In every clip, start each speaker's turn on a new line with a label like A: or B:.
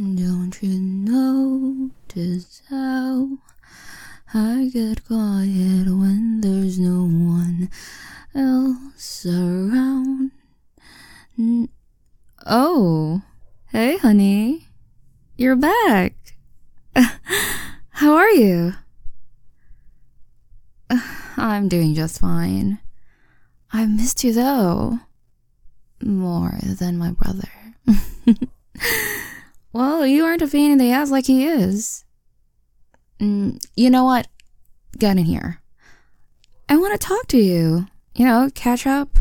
A: Don't you notice how I get quiet when there's no one else around? Oh, hey honey, you're back. How are you? I'm doing just fine. I missed you though. More than my brother. Well, you aren't a pain in the ass like he is. You know what? Get in here. I want to talk to you. Catch up.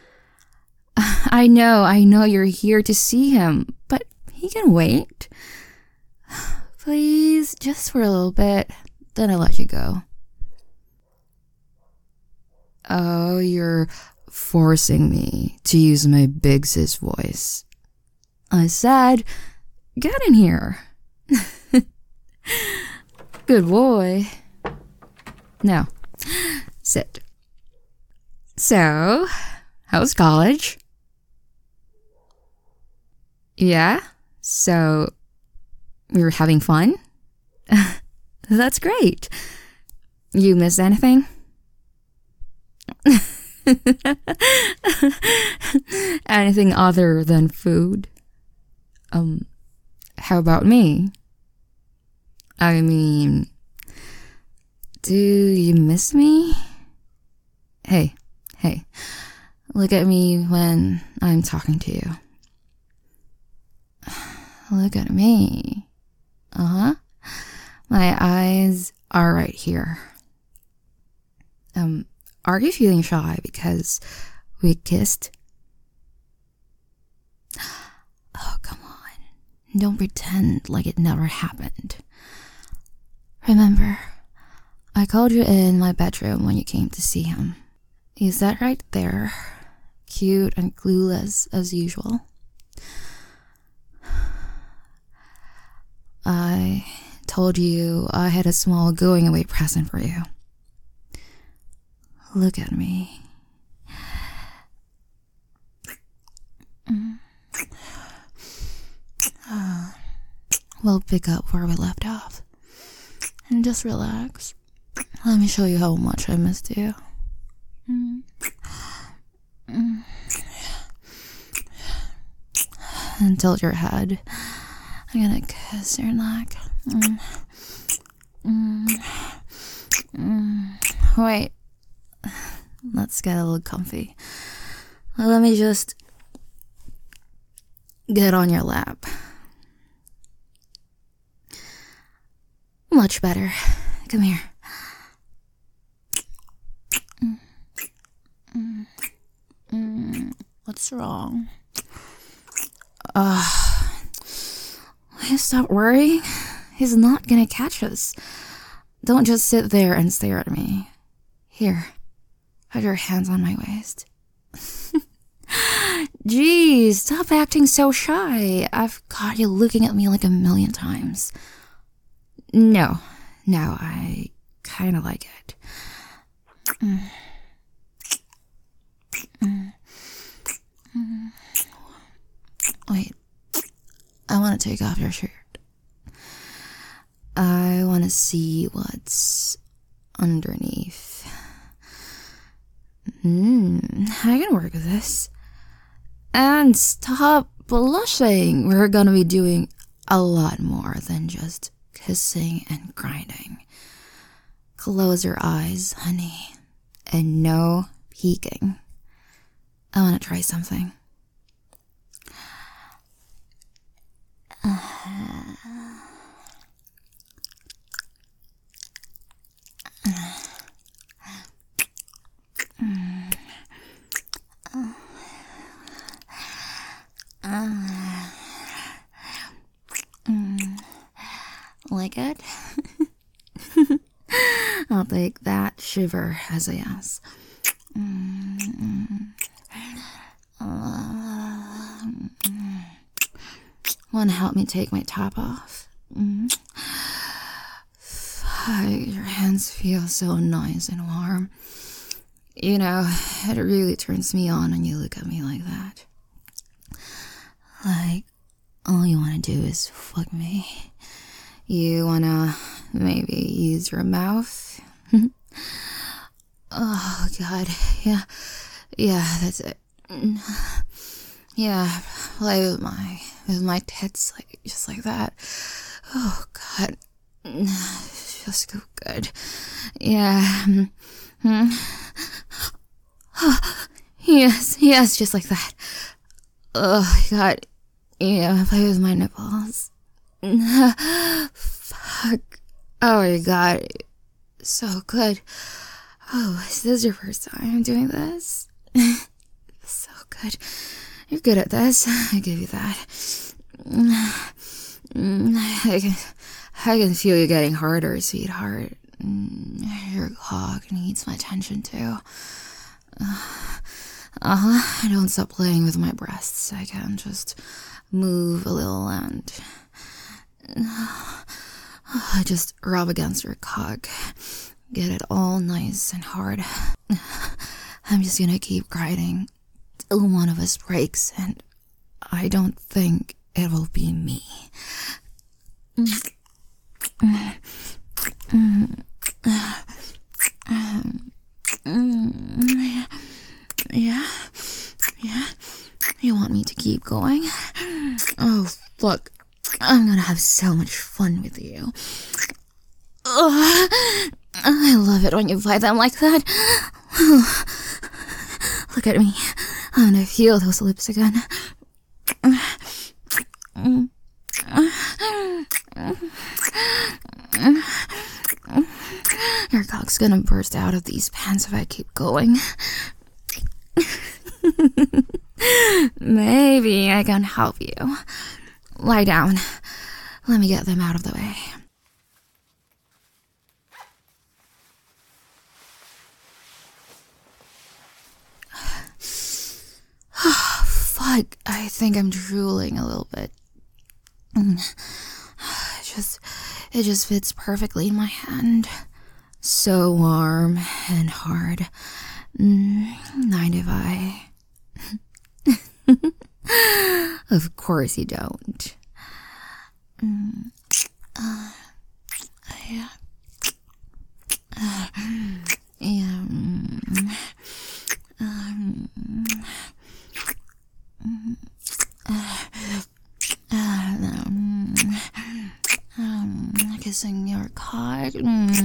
A: I know you're here to see him, but he can wait. Please, just for a little bit, then I'll let you go. Oh, you're forcing me to use my big sis voice. I said, get in here. Good boy. Now, sit. So, how's college? Yeah? So, you're having fun? That's great. You miss anything? Anything other than food? How about me? I mean, do you miss me? Hey, look at me when I'm talking to you. Look at me. My eyes are right here. Are you feeling shy because we kissed? Oh, come on. Don't pretend like it never happened. Remember, I called you in my bedroom when you came to see him. He sat right there, cute and clueless as usual. I told you I had a small going away present for you. Look at me. We'll pick up where we left off. And just relax. Let me show you how much I missed you. And tilt your head. I'm gonna kiss your neck. Wait. Let's get a little comfy. Let me just get on your lap. Much better. Come here. What's wrong? Stop worrying. He's not gonna catch us. Don't just sit there and stare at me. Here, put your hands on my waist. Jeez, stop acting so shy. I've got you looking at me like a million times. No, I kind of like it. Wait, I want to take off your shirt. I want to see what's underneath. I can work with this. And stop blushing. We're gonna be doing a lot more than just kissing and grinding. Close your eyes, honey. And no peeking. I want to try something. Like it? I'll take that shiver as a yes. Want to help me take my top off? Your hands feel so nice and warm. It really turns me on when you look at me like that. Like all you want to do is fuck me. You wanna maybe use your mouth? Oh, God. Yeah. Yeah, that's it. Yeah, play with my tits, like, just like that. Oh, God. Feels so good. Yeah. Yes, just like that. Oh, God. Yeah, play with my nipples. Fuck. Oh my God. So good. Oh, is this your first time doing this? So good. You're good at this. I give you that. I can feel you getting harder, sweetheart. Your cock needs my attention too. I don't stop playing with my breasts. I can just move a little and I just rub against your cock. Get it all nice and hard. I'm just gonna keep grinding till one of us breaks, and I don't think it will be me. Yeah. You want me to keep going? Oh, fuck. I'm gonna have so much fun with you. I love it when you play them like that. Look at me. I'm gonna feel those lips again. Your cock's gonna burst out of these pants if I keep going. Maybe I can help you. Lie down. Let me get them out of the way. Fuck, I think I'm drooling a little bit. It just fits perfectly in my hand. So warm and hard. Mind if I... Of course you don't. Kissing your cock.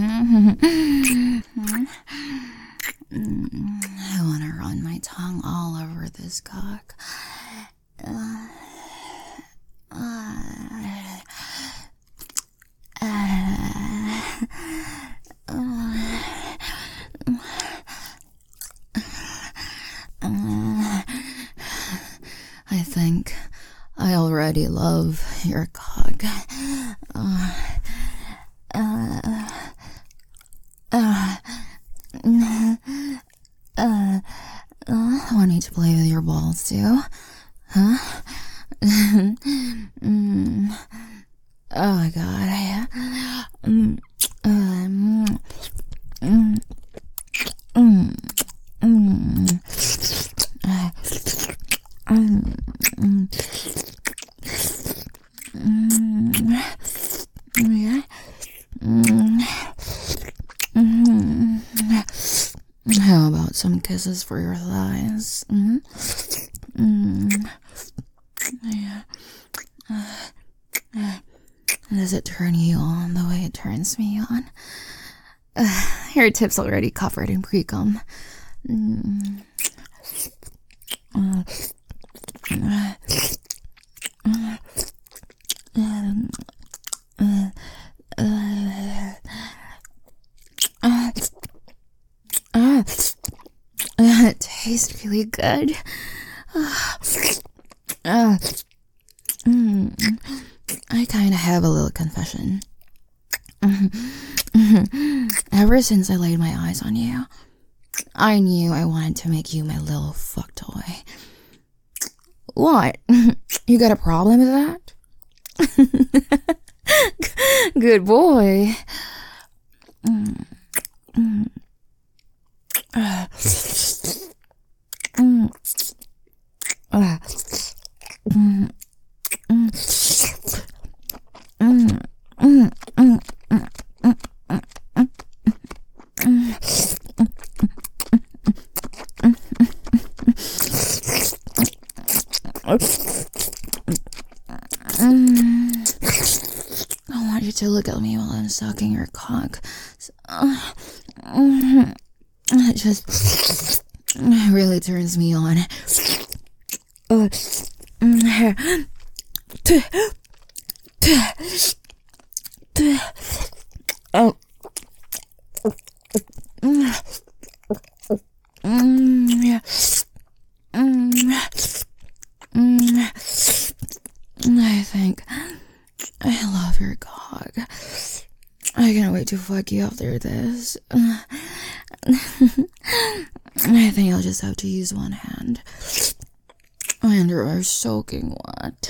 A: I want to run my tongue all over this cock. I think I already love your cock. I need to play with your balls too. Huh? Oh my God. How about some kisses for your thighs? Yeah. Does it turn you on the way it turns me on? Your tip's already covered in pre-cum. It tastes really good. I kind of have a little confession. Ever since I laid my eyes on you, I knew I wanted to make you my little fuck toy. What? You got a problem with that? Good boy. look at me while I'm sucking your cock. It just really turns me on. I think I love your cock. I can't wait to fuck you after this. I think I'll just have to use one hand. My underwear is soaking wet.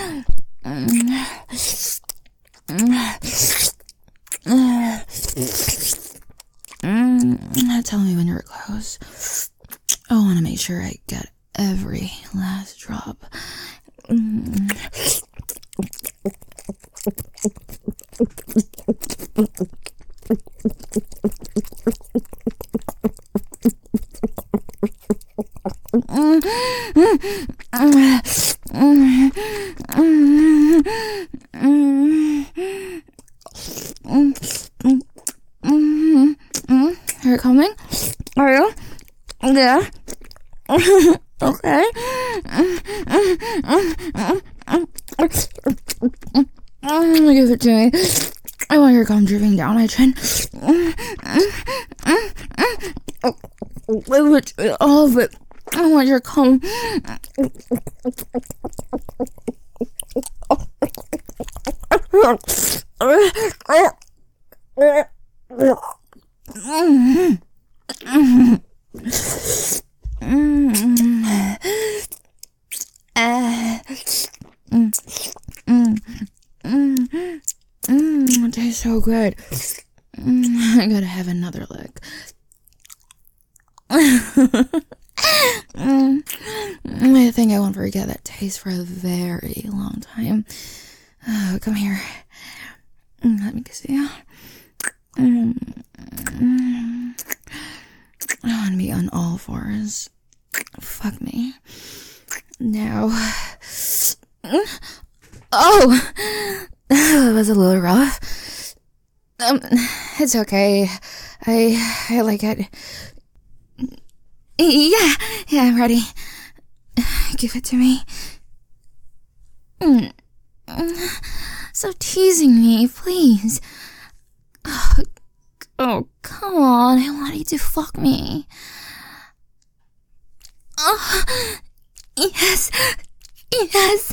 A: Tell me when you're close. I want to make sure I get every last drop. Are you coming? Are you? Yeah. Okay. Give it to me. I want your cum dripping down my chin. All of it. I want your cum. It tastes so good. I gotta have another lick. I think I won't forget that taste for a very long time. Oh, come here. Let me see. I want to be on all fours. Fuck me. Now. Oh! That was a little rough. It's okay. I like it. Yeah, I'm ready. Give it to me. Stop teasing me, please. Oh, come on. I want you to fuck me. Oh, yes. Yes.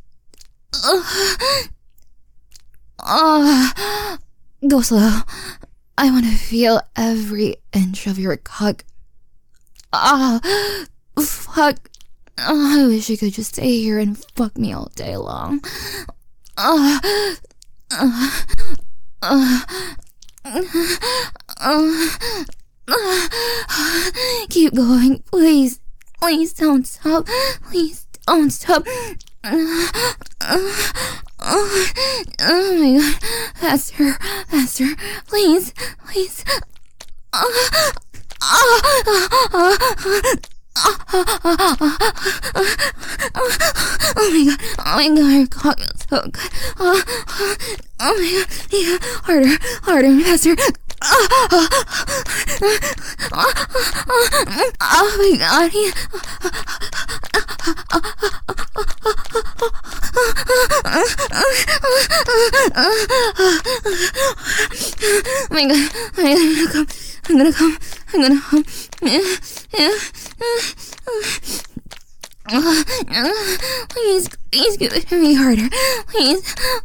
A: Go slow. I want to feel every inch of your cock. Fuck. I wish you could just stay here and fuck me all day long. Keep going, please. Please don't stop. Please don't stop. Oh my god. Faster, faster. Please, please. Oh my god, your cock is so good. Oh my god, yeah, harder, faster. Oh my god, yeah. Oh my god, I'm gonna come. Please give it to me harder. Please.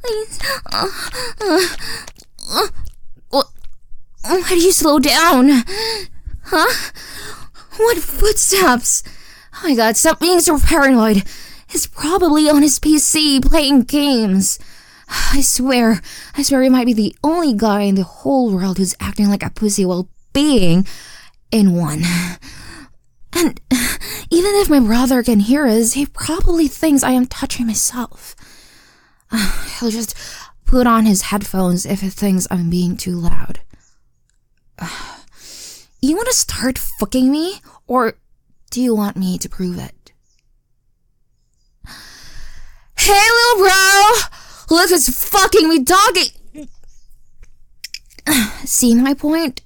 A: Why did you slow down? Huh? What footsteps? Oh my god, stop being so paranoid. He's probably on his PC playing games. I swear he might be the only guy in the whole world who's acting like a pussy while being in one. And even if my brother can hear us, he probably thinks I am touching myself. He'll just put on his headphones if he thinks I'm being too loud. You want to start fucking me? Or do you want me to prove it? Hey, little bro! Look who's fucking me, doggy! See my point?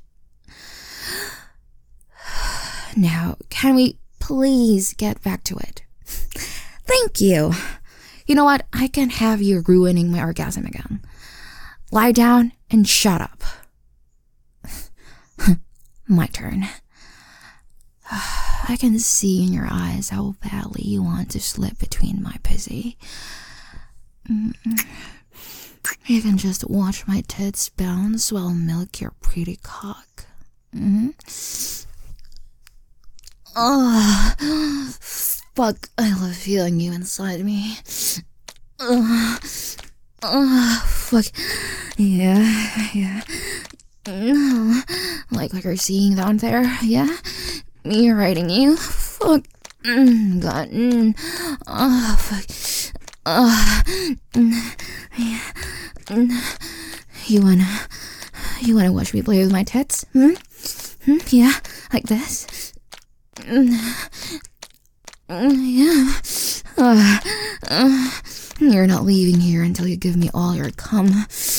A: Now, can we please get back to it? Thank you. You know what? I can't have you ruining my orgasm again. Lie down and shut up. My turn. I can see in your eyes how badly you want to slip between my pussy. You can just watch my tits bounce while I milk your pretty cock. Oh, fuck, I love feeling you inside me. Fuck. Yeah. Like what you're seeing down there, yeah? Me riding you? Fuck. God. Oh, fuck. Yeah. You wanna watch me play with my tits? Yeah, like this? Yeah. You're not leaving here until you give me all your cum.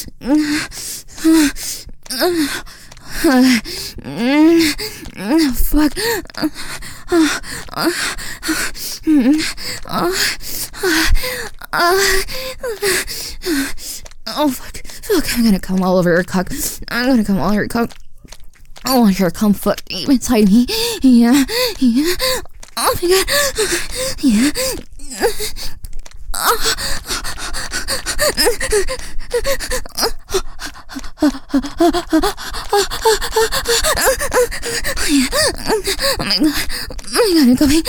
A: Fuck. Oh, fuck. I'm gonna come all over your cock. I'm gonna come all over your cock. I want your cum fucked deep inside me. Yeah. Oh my god. Yeah. Oh my god, I'm coming.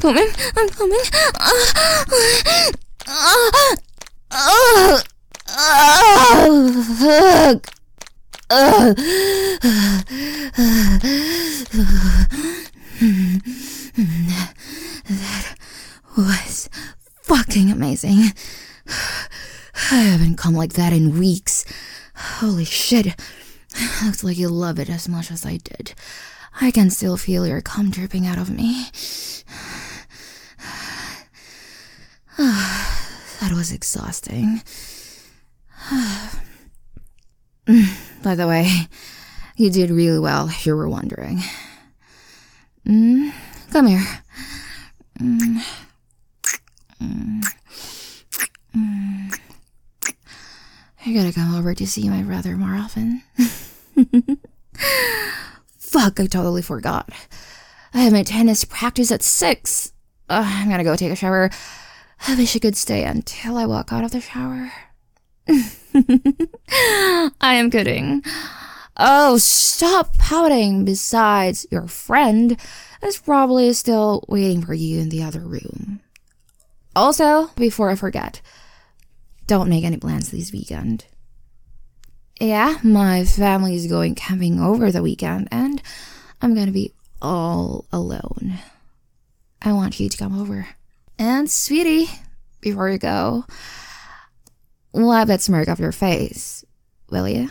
A: Fuck. That was fucking amazing. I haven't come like that in weeks. Holy shit. Looks like you love it as much as I did. I can still feel your cum dripping out of me. That was exhausting. By the way, you did really well if you were wondering. Come here. I gotta come over to see my brother more often. Fuck, I totally forgot. I have my tennis practice at 6. I'm gonna go take a shower. I wish I could stay until I walk out of the shower. I am kidding. Oh, stop pouting. Besides, your friend is probably still waiting for you in the other room. Also, before I forget, don't make any plans this weekend. Yeah, my family is going camping over the weekend, and I'm gonna be all alone. I want you to come over. And sweetie, before you go, wipe that smirk off your face, will you?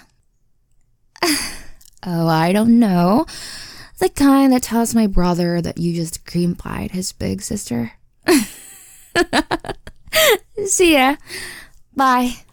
A: Oh, I don't know. The kind that tells my brother that you just cream pied his big sister. See ya. Bye.